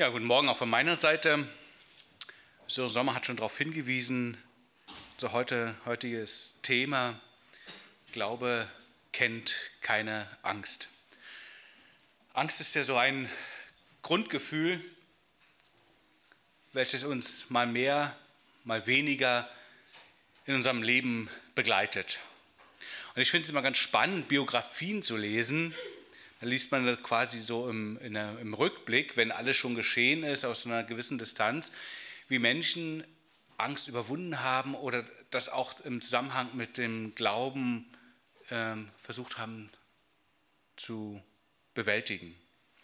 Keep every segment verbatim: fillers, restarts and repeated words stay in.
Ja, guten Morgen auch von meiner Seite. Sören Sommer hat schon darauf hingewiesen, unser heute, heutiges Thema: Glaube kennt keine Angst. Angst ist ja so ein Grundgefühl, welches uns mal mehr, mal weniger in unserem Leben begleitet. Und ich finde es immer ganz spannend, Biografien zu lesen. Da liest man quasi so im, in der, im Rückblick, wenn alles schon geschehen ist, aus einer gewissen Distanz, wie Menschen Angst überwunden haben oder das auch im Zusammenhang mit dem Glauben äh, versucht haben zu bewältigen.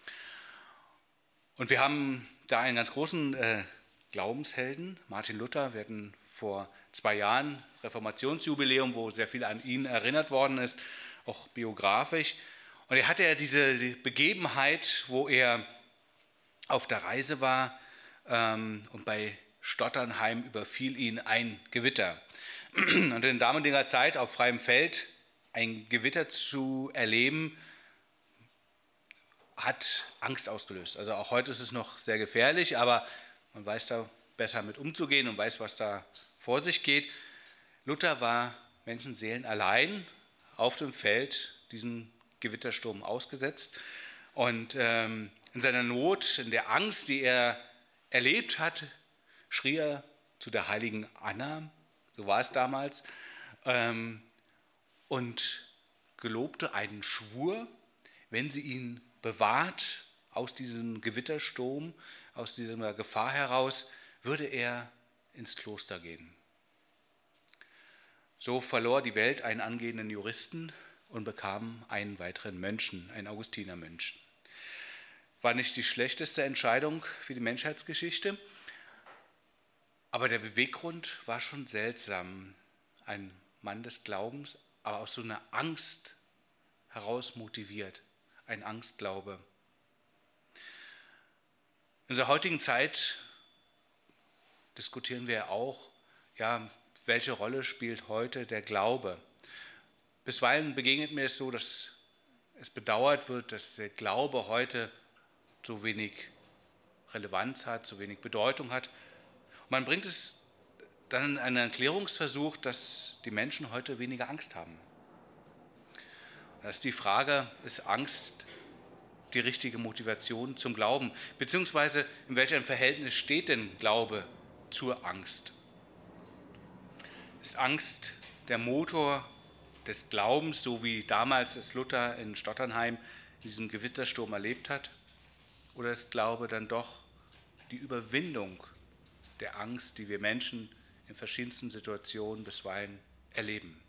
Und wir haben da einen ganz großen äh, Glaubenshelden, Martin Luther. Wir hatten vor zwei Jahren Reformationsjubiläum, wo sehr viel an ihn erinnert worden ist, auch biografisch. Und er hatte ja diese Begebenheit, wo er auf der Reise war ähm, und bei Stotternheim überfiel ihn ein Gewitter. Und in damaliger Zeit auf freiem Feld ein Gewitter zu erleben, hat Angst ausgelöst. Also auch heute ist es noch sehr gefährlich, aber man weiß da besser mit umzugehen und weiß, was da vor sich geht. Luther war Menschenseelen allein auf dem Feld diesem Gewittersturm ausgesetzt. Und ähm, in seiner Not, in der Angst, die er erlebt hat, schrie er zu der heiligen Anna, so war es damals, ähm, und gelobte einen Schwur, wenn sie ihn bewahrt aus diesem Gewittersturm, aus dieser Gefahr heraus, würde er ins Kloster gehen. So verlor die Welt einen angehenden Juristen und bekam einen weiteren Mönchen, einen Augustinermönchen. War nicht die schlechteste Entscheidung für die Menschheitsgeschichte, aber der Beweggrund war schon seltsam. Ein Mann des Glaubens, aber aus so einer Angst heraus motiviert, ein Angstglaube. In unserer heutigen Zeit diskutieren wir auch, ja, welche Rolle spielt heute der Glaube? Bisweilen begegnet mir es so, dass es bedauert wird, dass der Glaube heute so wenig Relevanz hat, so wenig Bedeutung hat. Und man bringt es dann in einen Erklärungsversuch, dass die Menschen heute weniger Angst haben. Da ist die Frage, ist Angst die richtige Motivation zum Glauben? Beziehungsweise in welchem Verhältnis steht denn Glaube zur Angst? Ist Angst der Motor des Glaubens, so wie damals es Luther in Stotternheim diesen Gewittersturm erlebt hat? Oder ist Glaube dann doch die Überwindung der Angst, die wir Menschen in verschiedensten Situationen bisweilen erleben?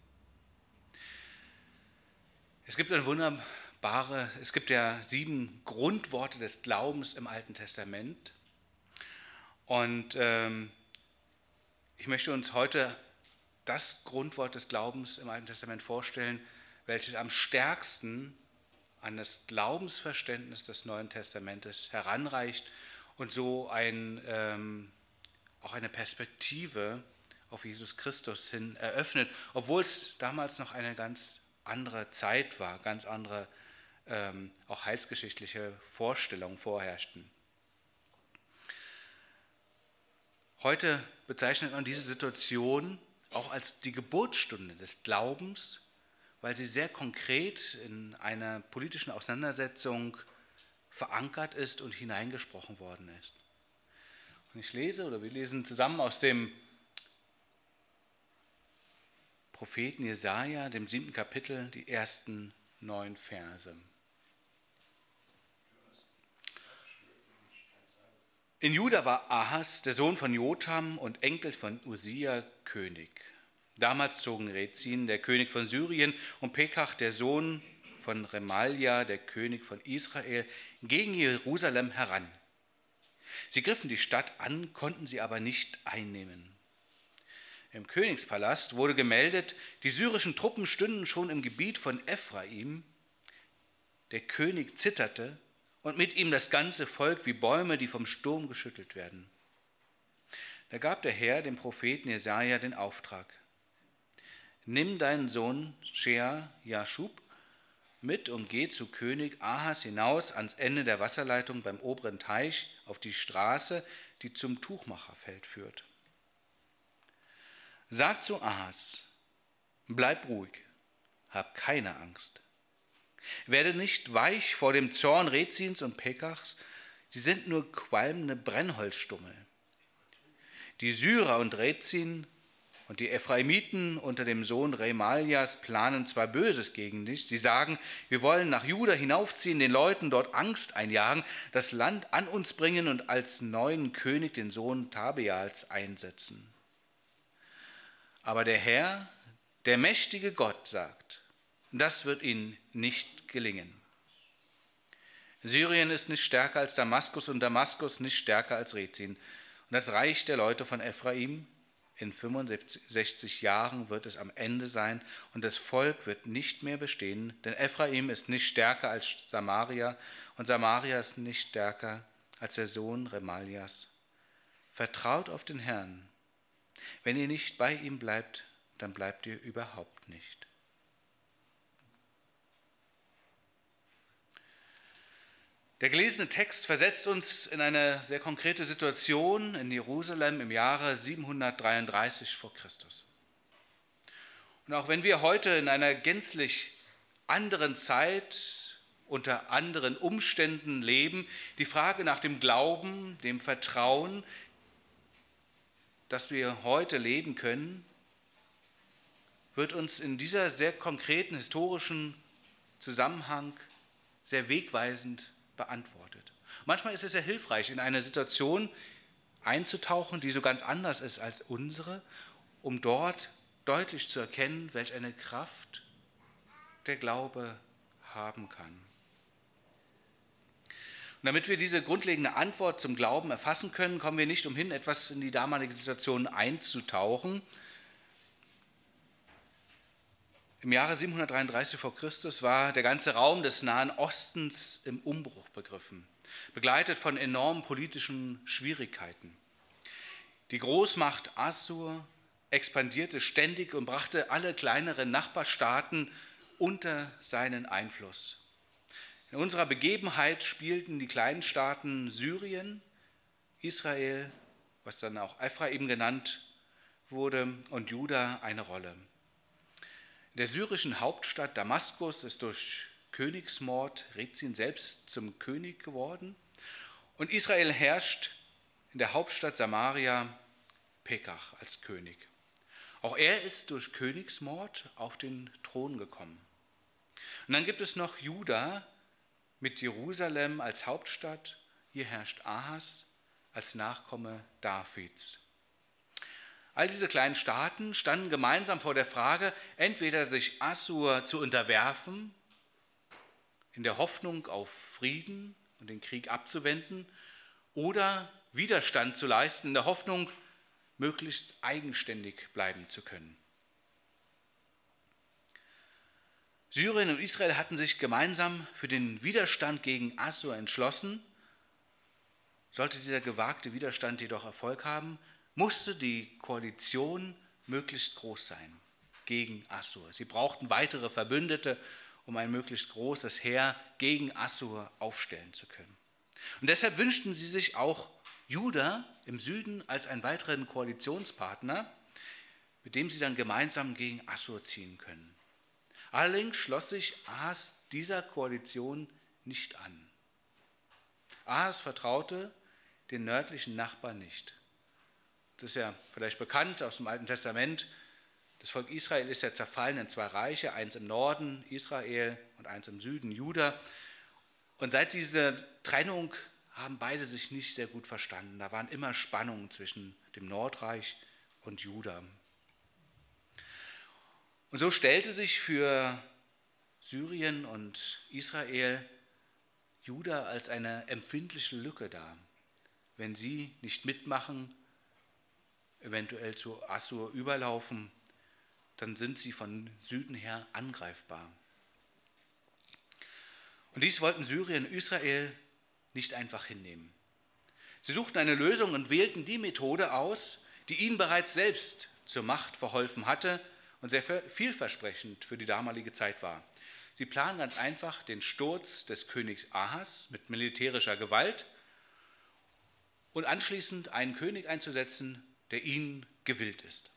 Es gibt ein wunderbare, es gibt ja sieben Grundworte des Glaubens im Alten Testament. Und ähm, ich möchte uns heute das Grundwort des Glaubens im Alten Testament vorstellen, welches am stärksten an das Glaubensverständnis des Neuen Testamentes heranreicht und so ein, ähm, auch eine Perspektive auf Jesus Christus hin eröffnet, obwohl es damals noch eine ganz andere Zeit war, ganz andere ähm, auch heilsgeschichtliche Vorstellungen vorherrschten. Heute bezeichnet man diese Situation auch als die Geburtsstunde des Glaubens, weil sie sehr konkret in einer politischen Auseinandersetzung verankert ist und hineingesprochen worden ist. Und ich lese, oder wir lesen zusammen aus dem Propheten Jesaja, dem siebten Kapitel, die ersten neun Verse. In Juda war Ahas, der Sohn von Jotham und Enkel von Usia, König. Damals zogen Rezin, der König von Syrien, und Pekach, der Sohn von Remalja, der König von Israel, gegen Jerusalem heran. Sie griffen die Stadt an, konnten sie aber nicht einnehmen. Im Königspalast wurde gemeldet, die syrischen Truppen stünden schon im Gebiet von Ephraim. Der König zitterte und mit ihm das ganze Volk wie Bäume, die vom Sturm geschüttelt werden. Da gab der Herr dem Propheten Jesaja den Auftrag: Nimm deinen Sohn Shear Jashub mit und geh zu König Ahas hinaus ans Ende der Wasserleitung beim oberen Teich auf die Straße, die zum Tuchmacherfeld führt. Sag zu Ahas, bleib ruhig, hab keine Angst. Werde nicht weich vor dem Zorn Rezins und Pekachs, sie sind nur qualmende Brennholzstummel. Die Syrer und Rezin und die Ephraimiten unter dem Sohn Remalias planen zwar Böses gegen dich, sie sagen, wir wollen nach Juda hinaufziehen, den Leuten dort Angst einjagen, das Land an uns bringen und als neuen König den Sohn Tabeals einsetzen. Aber der Herr, der mächtige Gott, sagt, das wird ihnen nicht gelingen. Syrien ist nicht stärker als Damaskus und Damaskus nicht stärker als Rezin. Und das Reich der Leute von Ephraim, in fünfundsechzig Jahren wird es am Ende sein und das Volk wird nicht mehr bestehen, denn Ephraim ist nicht stärker als Samaria und Samaria ist nicht stärker als der Sohn Remalias. Vertraut auf den Herrn. Wenn ihr nicht bei ihm bleibt, dann bleibt ihr überhaupt nicht. Der gelesene Text versetzt uns in eine sehr konkrete Situation in Jerusalem im Jahre siebenhundertdreiunddreißig vor Christus. Und auch wenn wir heute in einer gänzlich anderen Zeit unter anderen Umständen leben, die Frage nach dem Glauben, dem Vertrauen, das wir heute leben können, wird uns in dieser sehr konkreten historischen Zusammenhang sehr wegweisend beantwortet. Manchmal ist es sehr hilfreich, in eine Situation einzutauchen, die so ganz anders ist als unsere, um dort deutlich zu erkennen, welch eine Kraft der Glaube haben kann. Und damit wir diese grundlegende Antwort zum Glauben erfassen können, kommen wir nicht umhin, etwas in die damalige Situation einzutauchen. Im Jahre siebenhundertdreiunddreißig vor Christus war der ganze Raum des Nahen Ostens im Umbruch begriffen, begleitet von enormen politischen Schwierigkeiten. Die Großmacht Assur expandierte ständig und brachte alle kleineren Nachbarstaaten unter seinen Einfluss. In unserer Begebenheit spielten die kleinen Staaten Syrien, Israel, was dann auch Ephraim genannt wurde, und Juda eine Rolle. In der syrischen Hauptstadt Damaskus ist durch Königsmord Rezin selbst zum König geworden und Israel herrscht in der Hauptstadt Samaria Pekach als König. Auch er ist durch Königsmord auf den Thron gekommen. Und dann gibt es noch Juda mit Jerusalem als Hauptstadt. Hier herrscht Ahas als Nachkomme Davids. All diese kleinen Staaten standen gemeinsam vor der Frage, entweder sich Assur zu unterwerfen, in der Hoffnung auf Frieden und den Krieg abzuwenden, oder Widerstand zu leisten, in der Hoffnung, möglichst eigenständig bleiben zu können. Syrien und Israel hatten sich gemeinsam für den Widerstand gegen Assur entschlossen. Sollte dieser gewagte Widerstand jedoch Erfolg haben, musste die Koalition möglichst groß sein gegen Assur. Sie brauchten weitere Verbündete, um ein möglichst großes Heer gegen Assur aufstellen zu können. Und deshalb wünschten sie sich auch Juda im Süden als einen weiteren Koalitionspartner, mit dem sie dann gemeinsam gegen Assur ziehen können. Allerdings schloss sich Ahas dieser Koalition nicht an. Ahas vertraute den nördlichen Nachbarn nicht. Das ist ja vielleicht bekannt aus dem Alten Testament. Das Volk Israel ist ja zerfallen in zwei Reiche, eins im Norden, Israel, und eins im Süden, Juda. Und seit dieser Trennung haben beide sich nicht sehr gut verstanden. Da waren immer Spannungen zwischen dem Nordreich und Juda. Und so stellte sich für Syrien und Israel Juda als eine empfindliche Lücke dar. Wenn sie nicht mitmachen, eventuell zu Assur überlaufen, dann sind sie von Süden her angreifbar. Und dies wollten Syrien und Israel nicht einfach hinnehmen. Sie suchten eine Lösung und wählten die Methode aus, die ihnen bereits selbst zur Macht verholfen hatte und sehr vielversprechend für die damalige Zeit war. Sie planen ganz einfach den Sturz des Königs Ahas mit militärischer Gewalt und anschließend einen König einzusetzen, der ihnen gewillt ist.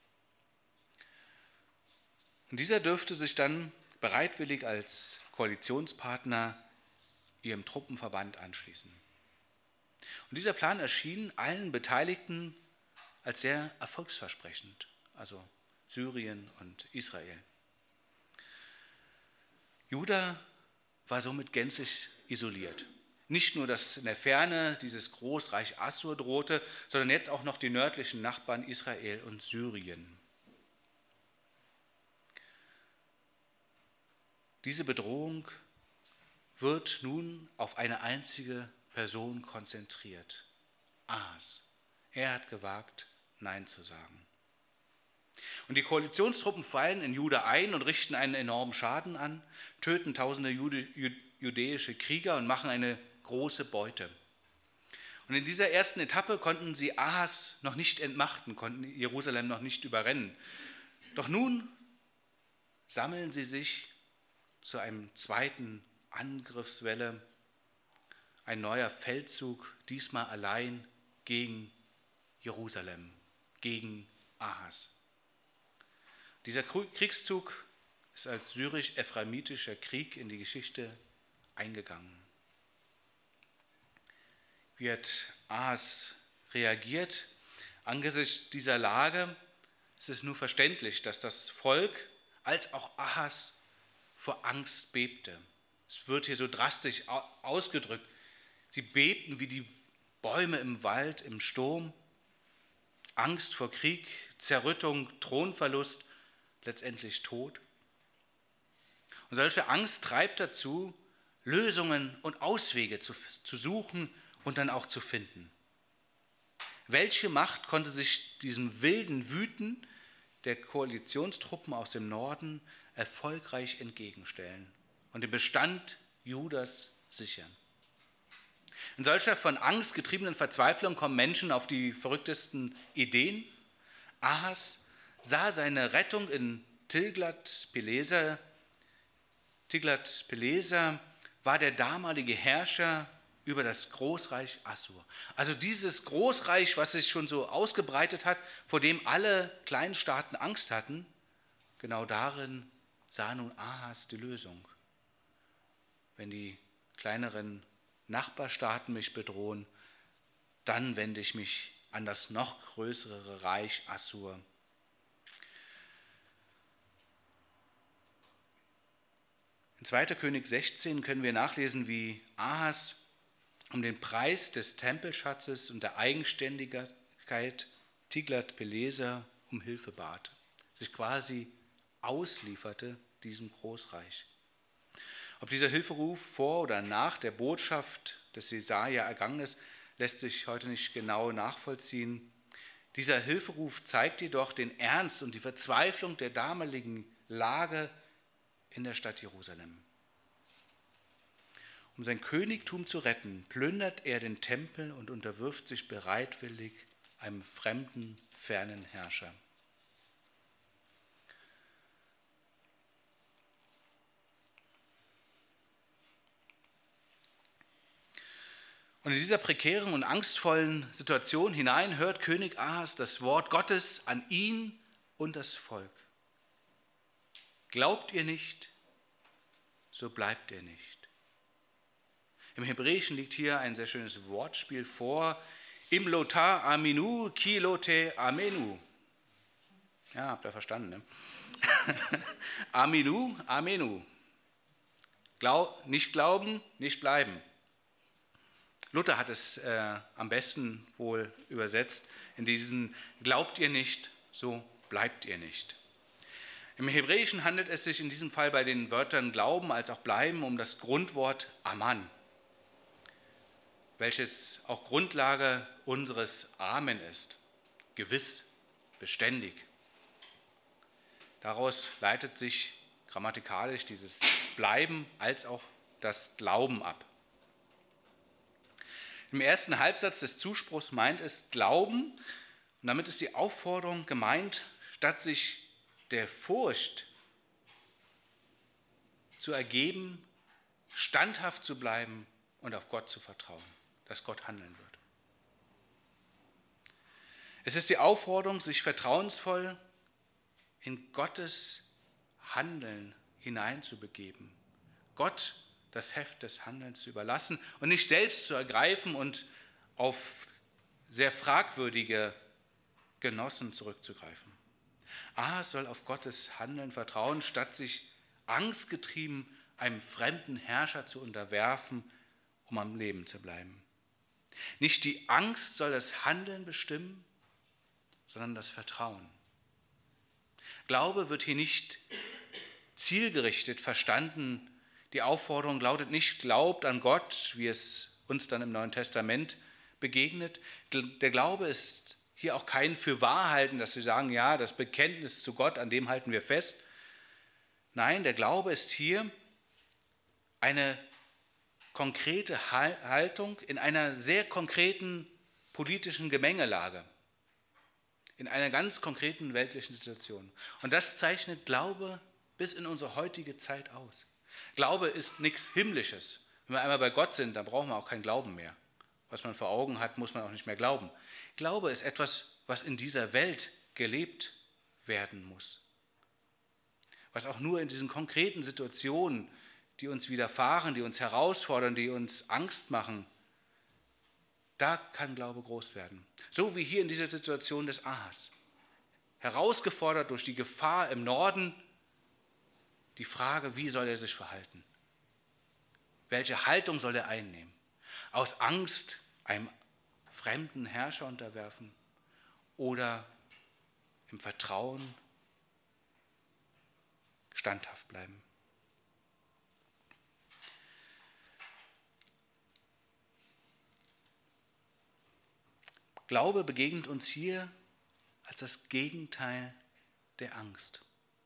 Und dieser dürfte sich dann bereitwillig als Koalitionspartner ihrem Truppenverband anschließen. Und dieser Plan erschien allen Beteiligten als sehr erfolgsversprechend, also Syrien und Israel. Juda war somit gänzlich isoliert. Nicht nur, dass in der Ferne dieses Großreich Assur drohte, sondern jetzt auch noch die nördlichen Nachbarn Israel und Syrien. Diese Bedrohung wird nun auf eine einzige Person konzentriert: Ahas. Er hat gewagt, Nein zu sagen. Und die Koalitionstruppen fallen in Juda ein und richten einen enormen Schaden an, töten tausende Jude, judäische Krieger und machen eine große Beute. Und in dieser ersten Etappe konnten sie Ahas noch nicht entmachten, konnten Jerusalem noch nicht überrennen. Doch nun sammeln sie sich zu einem zweiten Angriffswelle, ein neuer Feldzug, diesmal allein gegen Jerusalem, gegen Ahas. Dieser Kriegszug ist als syrisch-ephraimischer Krieg in die Geschichte eingegangen. Wie hat Ahas reagiert? Angesichts dieser Lage ist es nur verständlich, dass das Volk als auch Ahas vor Angst bebte. Es wird hier so drastisch ausgedrückt. Sie bebten wie die Bäume im Wald im Sturm. Angst vor Krieg, Zerrüttung, Thronverlust, letztendlich Tod. Und solche Angst treibt dazu, Lösungen und Auswege zu, zu suchen und dann auch zu finden. Welche Macht konnte sich diesem wilden Wüten der Koalitionstruppen aus dem Norden erfolgreich entgegenstellen und den Bestand Judas sichern? In solcher von Angst getriebenen Verzweiflung kommen Menschen auf die verrücktesten Ideen. Ahas sah seine Rettung in Tiglat-Pileser. Tiglat-Pileser war der damalige Herrscher über das Großreich Assur. Also dieses Großreich, was sich schon so ausgebreitet hat, vor dem alle kleinen Staaten Angst hatten, genau darin sah nun Ahas die Lösung. Wenn die kleineren Nachbarstaaten mich bedrohen, dann wende ich mich an das noch größere Reich Assur. In zweiter Könige sechzehn können wir nachlesen, wie Ahas um den Preis des Tempelschatzes und der Eigenständigkeit Tiglat-Pileser um Hilfe bat, sich quasi auslieferte diesem Großreich. Ob dieser Hilferuf vor oder nach der Botschaft des Jesaja ergangen ist, lässt sich heute nicht genau nachvollziehen. Dieser Hilferuf zeigt jedoch den Ernst und die Verzweiflung der damaligen Lage in der Stadt Jerusalem. Um sein Königtum zu retten, plündert er den Tempel und unterwirft sich bereitwillig einem fremden, fernen Herrscher. Und in dieser prekären und angstvollen Situation hinein hört König Ahas das Wort Gottes an ihn und das Volk. Glaubt ihr nicht, so bleibt ihr nicht. Im Hebräischen liegt hier ein sehr schönes Wortspiel vor. Im Lota aminu, ki lote amenu. Ja, habt ihr verstanden, ne? Aminu, amenu. Glaub, nicht glauben, nicht bleiben. Luther hat es äh, am besten wohl übersetzt in diesen: Glaubt ihr nicht, so bleibt ihr nicht. Im Hebräischen handelt es sich in diesem Fall bei den Wörtern Glauben als auch Bleiben um das Grundwort Aman, welches auch Grundlage unseres Amen ist. Gewiss, beständig. Daraus leitet sich grammatikalisch dieses Bleiben als auch das Glauben ab. Im ersten Halbsatz des Zuspruchs meint es Glauben, und damit ist die Aufforderung gemeint, statt sich der Furcht zu ergeben, standhaft zu bleiben und auf Gott zu vertrauen, dass Gott handeln wird. Es ist die Aufforderung, sich vertrauensvoll in Gottes Handeln hineinzubegeben, Gott das Heft des Handelns zu überlassen und nicht selbst zu ergreifen und auf sehr fragwürdige Genossen zurückzugreifen. Ahas soll auf Gottes Handeln vertrauen, statt sich angstgetrieben einem fremden Herrscher zu unterwerfen, um am Leben zu bleiben. Nicht die Angst soll das Handeln bestimmen, sondern das Vertrauen. Glaube wird hier nicht zielgerichtet verstanden. Die Aufforderung lautet nicht, glaubt an Gott, wie es uns dann im Neuen Testament begegnet. Der Glaube ist hier auch kein Fürwahrhalten, dass wir sagen, ja, das Bekenntnis zu Gott, an dem halten wir fest. Nein, der Glaube ist hier eine konkrete Haltung in einer sehr konkreten politischen Gemengelage, in einer ganz konkreten weltlichen Situation. Und das zeichnet Glaube bis in unsere heutige Zeit aus. Glaube ist nichts Himmlisches. Wenn wir einmal bei Gott sind, dann brauchen wir auch keinen Glauben mehr. Was man vor Augen hat, muss man auch nicht mehr glauben. Glaube ist etwas, was in dieser Welt gelebt werden muss. Was auch nur in diesen konkreten Situationen, die uns widerfahren, die uns herausfordern, die uns Angst machen, da kann Glaube groß werden. So wie hier in dieser Situation des Ahas. Herausgefordert durch die Gefahr im Norden, die Frage, wie soll er sich verhalten? Welche Haltung soll er einnehmen? Aus Angst einem fremden Herrscher unterwerfen oder im Vertrauen standhaft bleiben? Glaube begegnet uns hier als das Gegenteil der Angst.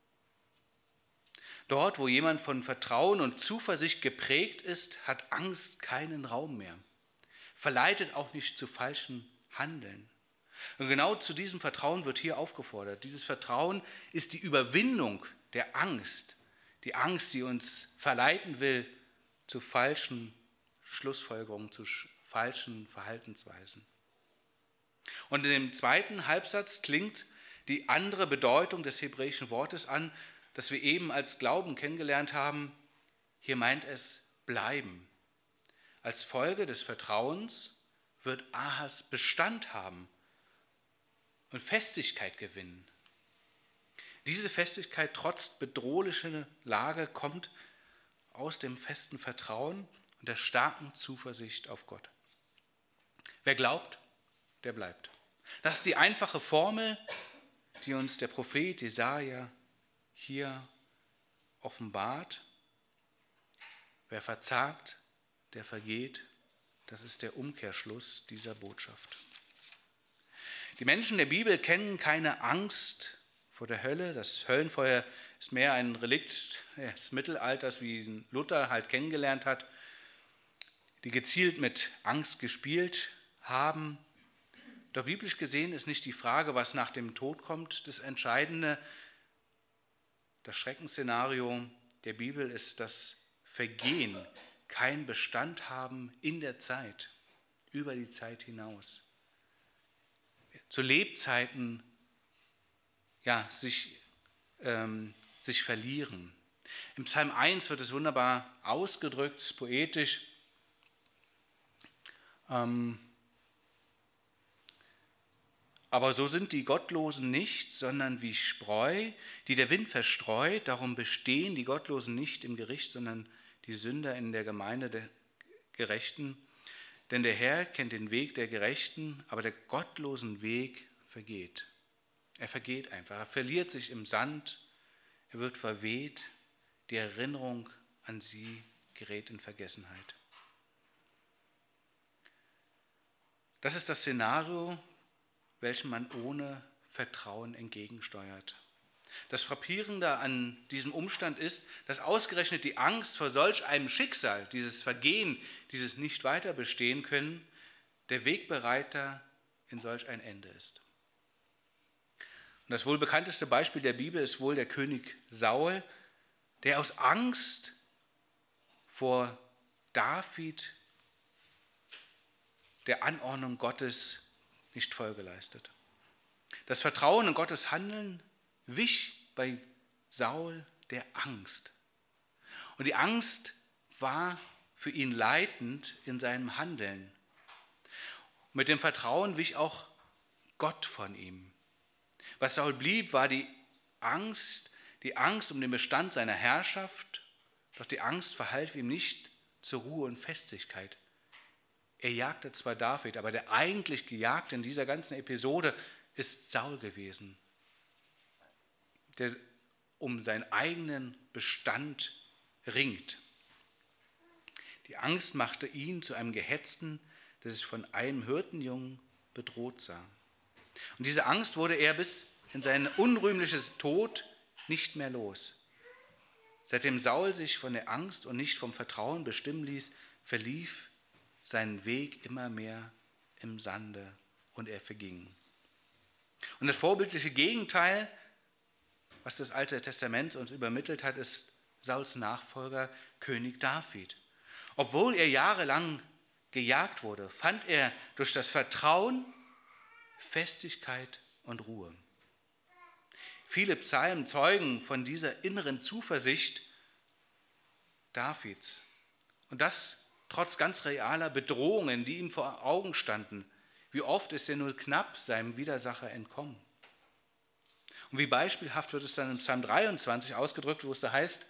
Dort, wo jemand von Vertrauen und Zuversicht geprägt ist, hat Angst keinen Raum mehr, verleitet auch nicht zu falschem Handeln. Und genau zu diesem Vertrauen wird hier aufgefordert. Dieses Vertrauen ist die Überwindung der Angst, die Angst, die uns verleiten will zu falschen Schlussfolgerungen, zu falschen Verhaltensweisen. Und in dem zweiten Halbsatz klingt die andere Bedeutung des hebräischen Wortes an, das wir eben als Glauben kennengelernt haben. Hier meint es bleiben. Als Folge des Vertrauens wird Ahas Bestand haben und Festigkeit gewinnen. Diese Festigkeit trotz bedrohlicher Lage kommt aus dem festen Vertrauen und der starken Zuversicht auf Gott. Wer glaubt, der bleibt. Das ist die einfache Formel, die uns der Prophet Jesaja hier offenbart. Wer verzagt, der vergeht. Das ist der Umkehrschluss dieser Botschaft. Die Menschen der Bibel kennen keine Angst vor der Hölle. Das Höllenfeuer ist mehr ein Relikt des Mittelalters, wie Luther halt kennengelernt hat, die gezielt mit Angst gespielt haben. Doch biblisch gesehen ist nicht die Frage, was nach dem Tod kommt, das Entscheidende. Das Schreckensszenario der Bibel ist das Vergehen, kein Bestand haben in der Zeit, über die Zeit hinaus. Zu Lebzeiten ja, sich, ähm, sich verlieren. Im Psalm eins wird es wunderbar ausgedrückt, poetisch. Ähm, Aber so sind die Gottlosen nicht, sondern wie Spreu, die der Wind verstreut. Darum bestehen die Gottlosen nicht im Gericht, sondern die Sünder in der Gemeinde der Gerechten. Denn der Herr kennt den Weg der Gerechten, aber der gottlosen Weg vergeht. Er vergeht einfach, er verliert sich im Sand, er wird verweht, die Erinnerung an sie gerät in Vergessenheit. Das ist das Szenario, welchem man ohne Vertrauen entgegensteuert. Das Frappierende an diesem Umstand ist, dass ausgerechnet die Angst vor solch einem Schicksal, dieses Vergehen, dieses Nicht-Weiter-Bestehen können, der Wegbereiter in solch ein Ende ist. Und das wohl bekannteste Beispiel der Bibel ist wohl der König Saul, der aus Angst vor David der Anordnung Gottes nicht Folge leistet. Das Vertrauen in Gottes Handeln wich bei Saul der Angst. Und die Angst war für ihn leitend in seinem Handeln. Mit dem Vertrauen wich auch Gott von ihm. Was Saul blieb, war die Angst, die Angst um den Bestand seiner Herrschaft, doch die Angst verhalf ihm nicht zur Ruhe und Festigkeit. Er jagte zwar David, aber der eigentlich Gejagte in dieser ganzen Episode ist Saul gewesen, der um seinen eigenen Bestand ringt. Die Angst machte ihn zu einem Gehetzten, der sich von einem Hirtenjungen bedroht sah. Und diese Angst wurde er bis in seinen unrühmlichen Tod nicht mehr los. Seitdem Saul sich von der Angst und nicht vom Vertrauen bestimmen ließ, verlief sein Weg immer mehr im Sande und er verging. Und das vorbildliche Gegenteil, was das Alte Testament uns übermittelt hat, ist Sauls Nachfolger König David. Obwohl er jahrelang gejagt wurde, fand er durch das Vertrauen Festigkeit und Ruhe. Viele Psalmen zeugen von dieser inneren Zuversicht Davids. Und das trotz ganz realer Bedrohungen, die ihm vor Augen standen. Wie oft ist er nur knapp seinem Widersacher entkommen. Und wie beispielhaft wird es dann im Psalm dreiundzwanzig ausgedrückt, wo es da heißt: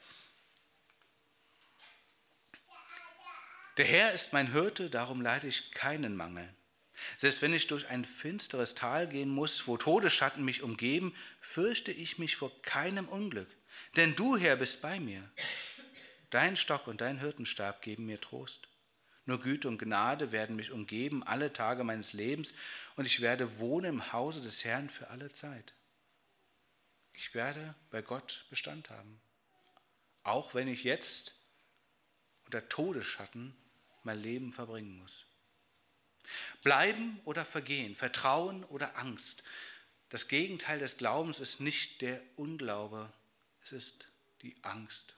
Der Herr ist mein Hirte, darum leide ich keinen Mangel. Selbst wenn ich durch ein finsteres Tal gehen muss, wo Todesschatten mich umgeben, fürchte ich mich vor keinem Unglück. Denn du, Herr, bist bei mir. Dein Stock und dein Hirtenstab geben mir Trost. Nur Güte und Gnade werden mich umgeben alle Tage meines Lebens und ich werde wohnen im Hause des Herrn für alle Zeit. Ich werde bei Gott Bestand haben, auch wenn ich jetzt unter Todesschatten mein Leben verbringen muss. Bleiben oder vergehen, Vertrauen oder Angst. Das Gegenteil des Glaubens ist nicht der Unglaube, es ist die Angst.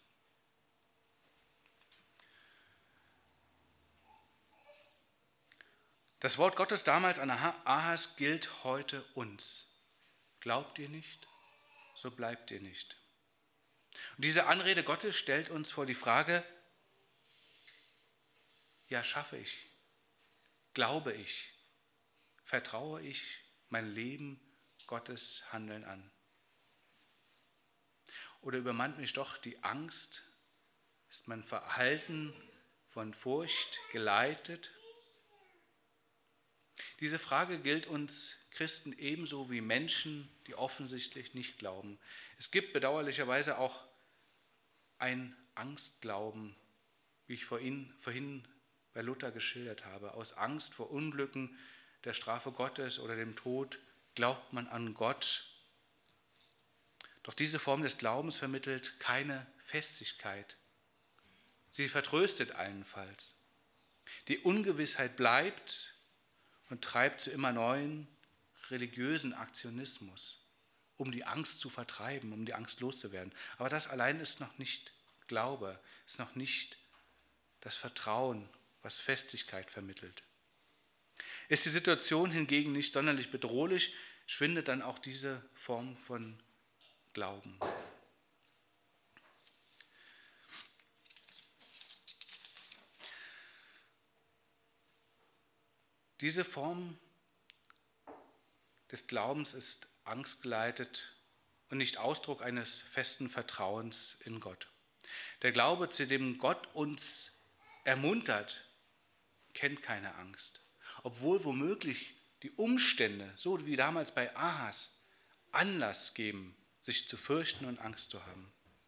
Das Wort Gottes damals an Ahas gilt heute uns. Glaubt ihr nicht, so bleibt ihr nicht. Und diese Anrede Gottes stellt uns vor die Frage: Ja, schaffe ich, glaube ich, vertraue ich mein Leben Gottes Handeln an? Oder übermannt mich doch die Angst? Ist mein Verhalten von Furcht geleitet? Diese Frage gilt uns Christen ebenso wie Menschen, die offensichtlich nicht glauben. Es gibt bedauerlicherweise auch ein Angstglauben, wie ich vorhin, vorhin bei Luther geschildert habe. Aus Angst vor Unglücken, der Strafe Gottes oder dem Tod glaubt man an Gott. Doch diese Form des Glaubens vermittelt keine Festigkeit. Sie vertröstet allenfalls. Die Ungewissheit bleibt und treibt zu immer neuen religiösen Aktionismus, um die Angst zu vertreiben, um die Angst loszuwerden. Aber das allein ist noch nicht Glaube, ist noch nicht das Vertrauen, was Festigkeit vermittelt. Ist die Situation hingegen nicht sonderlich bedrohlich, schwindet dann auch diese Form von Glauben. Diese Form des Glaubens ist angstgeleitet und nicht Ausdruck eines festen Vertrauens in Gott. Der Glaube, zu dem Gott uns ermuntert, kennt keine Angst, obwohl womöglich die Umstände, so wie damals bei Ahas, Anlass geben, sich zu fürchten und Angst zu haben.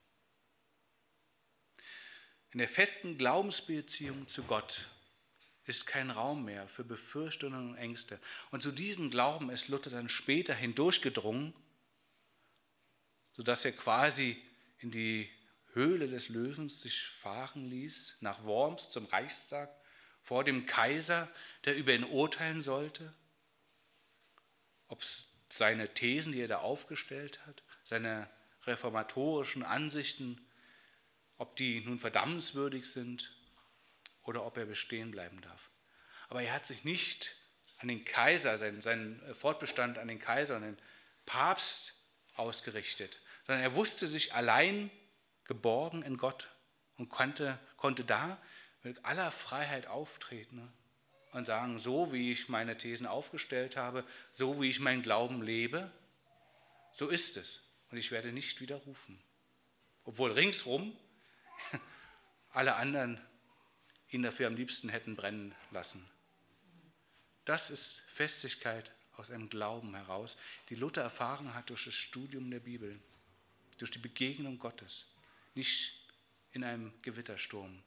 In der festen Glaubensbeziehung zu Gott ist kein Raum mehr für Befürchtungen und Ängste. Und zu diesem Glauben ist Luther dann später hindurchgedrungen, sodass er quasi in die Höhle des Löwens sich fahren ließ, nach Worms zum Reichstag, vor dem Kaiser, der über ihn urteilen sollte, ob seine Thesen, die er da aufgestellt hat, seine reformatorischen Ansichten ob die nun verdammenswürdig sind oder ob er bestehen bleiben darf. Aber er hat sich nicht an den Kaiser, seinen, seinen Fortbestand an den Kaiser und den Papst ausgerichtet, sondern er wusste sich allein geborgen in Gott und konnte, konnte da mit aller Freiheit auftreten und sagen, so wie ich meine Thesen aufgestellt habe, so wie ich meinen Glauben lebe, so ist es und ich werde nicht widerrufen. Obwohl ringsrum alle anderen ihn dafür am liebsten hätten brennen lassen. Das ist Festigkeit aus einem Glauben heraus, die Luther erfahren hat durch das Studium der Bibel, durch die Begegnung Gottes, nicht in einem Gewittersturm.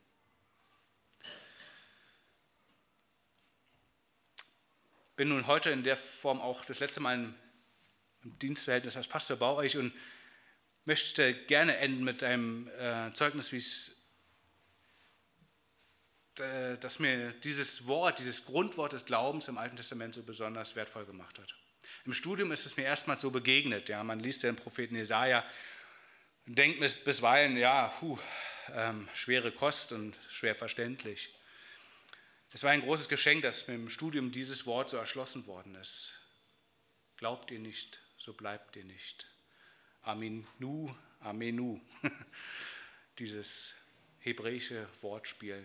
Bin nun heute in der Form auch das letzte Mal im, im Dienstverhältnis als Pastor bei euch und möchte gerne enden mit einem äh, Zeugnis, wie es dass mir dieses Wort, dieses Grundwort des Glaubens im Alten Testament so besonders wertvoll gemacht hat. Im Studium ist es mir erstmals so begegnet. Ja, man liest den Propheten Jesaja und denkt bisweilen, ja, puh, ähm, schwere Kost und schwer verständlich. Es war ein großes Geschenk, dass mir im Studium dieses Wort so erschlossen worden ist. Glaubt ihr nicht, so bleibt ihr nicht. Aminu, Amenu, dieses hebräische Wortspiel.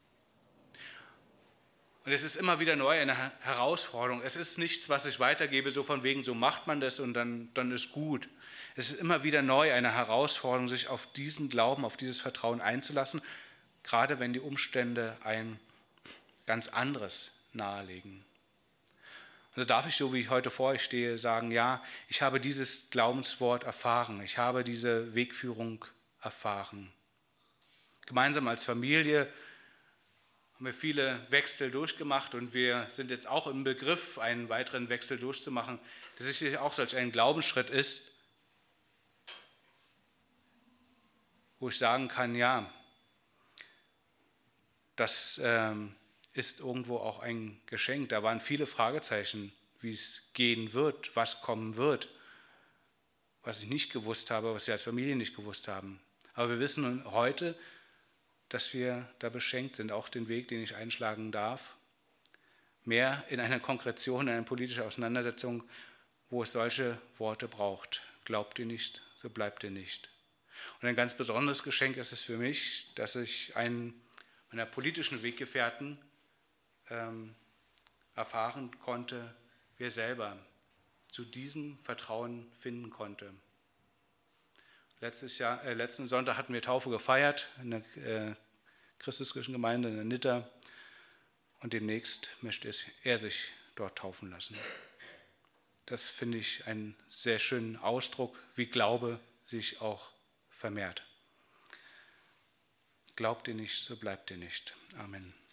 Und es ist immer wieder neu eine Herausforderung. Es ist nichts, was ich weitergebe, so von wegen, so macht man das und dann, dann ist gut. Es ist immer wieder neu eine Herausforderung, sich auf diesen Glauben, auf dieses Vertrauen einzulassen, gerade wenn die Umstände ein ganz anderes nahelegen. Also darf ich, so wie ich heute vor euch stehe, sagen, ja, ich habe dieses Glaubenswort erfahren, ich habe diese Wegführung erfahren. Gemeinsam als Familie haben wir viele Wechsel durchgemacht und wir sind jetzt auch im Begriff, einen weiteren Wechsel durchzumachen, der sicherlich auch solch ein Glaubensschritt ist, wo ich sagen kann, ja, das ähm, ist irgendwo auch ein Geschenk. Da waren viele Fragezeichen, wie es gehen wird, was kommen wird, was ich nicht gewusst habe, was wir als Familie nicht gewusst haben. Aber wir wissen heute, dass wir da beschenkt sind, auch den Weg, den ich einschlagen darf, mehr in einer Konkretion, in einer politischen Auseinandersetzung, wo es solche Worte braucht. Glaubt ihr nicht, so bleibt ihr nicht. Und ein ganz besonderes Geschenk ist es für mich, dass ich einen meiner politischen Weggefährten ähm, erfahren konnte, wer selber zu diesem Vertrauen finden konnte. Letztes Jahr, äh, letzten Sonntag hatten wir Taufe gefeiert in der äh, Christuskirchengemeinde in der Nitter und demnächst möchte es, er sich dort taufen lassen. Das finde ich einen sehr schönen Ausdruck, wie Glaube sich auch vermehrt. Glaubt ihr nicht, so bleibt ihr nicht. Amen.